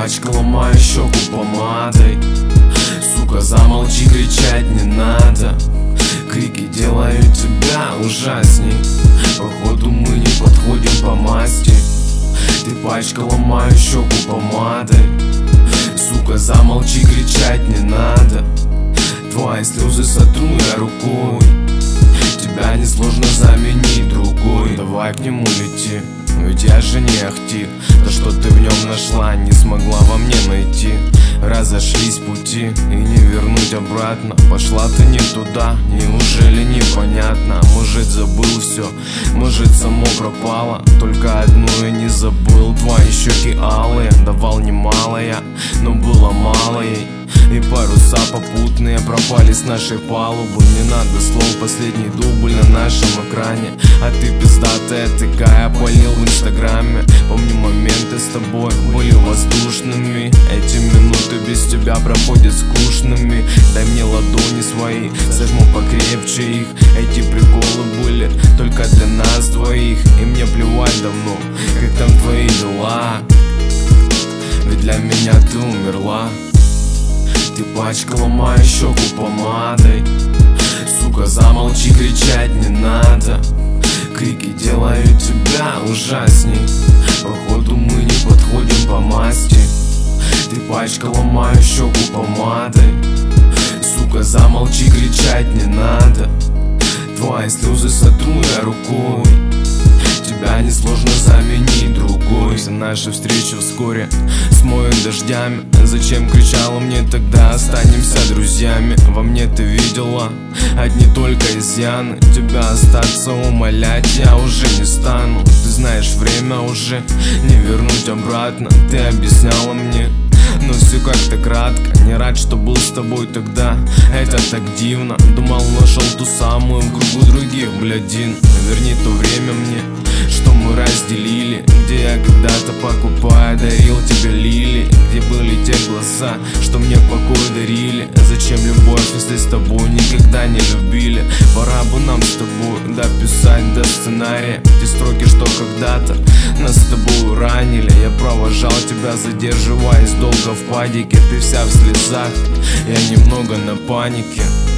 пачкала мою щеку помадой. Сука, замолчи, кричать не надо. Крики делают тебя ужасней. Походу мы не подходим по масти. Ты пачкала мою щеку помадой. Сука, замолчи, кричать не надо. Твои слезы сотру я рукой. Тебя несложно заменить другой. Давай к нему лети, ведь я же не ахти. То, что ты в нем нашла, не смогла во мне найти. Разошлись пути и не вернуть обратно. Пошла ты не туда, неужели непонятно? Может забыл все, может само пропало. Только одну я не забыл, твои щеки алые. Давал немало я, но было мало ей. И паруса попутные пропали с нашей палубы. Не надо слов, последний дубль на нашем экране. А ты пиздатая такая, полил в инстаграме. Помню, моменты с тобой были воздушными. Эти минуты без тебя проходят скучными. Дай мне ладони свои, зажму покрепче их. Эти приколы были только для нас двоих. И мне плевать давно, как там твои дела. Ведь для меня ты умерла. Ты пачкала мою щеку помадой. Сука, замолчи, кричать не надо. Крики делают тебя ужасней. Походу мы не подходим по масти. Ты пачкала мою щеку помадой. Сука, замолчи, кричать не надо. Твои слезы сотру я рукой. Тебя несложно заменить другой. Все наши встречи вскоре смоют дождями. Зачем кричала мне тогда, останемся друзьями. Во мне ты видела одни только изъяны. Тебя остаться умолять я уже не стану. Ты знаешь, время уже не вернуть обратно. Ты объясняла мне, но все как-то кратко. Не рад, что был с тобой тогда, это так дивно. Думал, нашел ту самую в кругу других блядин. Верни то время мне, что мы разделили. Где я когда-то, покупая, дарил тебе лилии. Где были те глаза, что мне покой дарили. Зачем любовь, если с тобой никогда не любили? Пора бы нам с тобой дописать до сценария те строки, что когда-то нас с тобой ранили. Я провожал тебя, задерживаясь долго в падике. Ты вся в слезах, я немного на панике.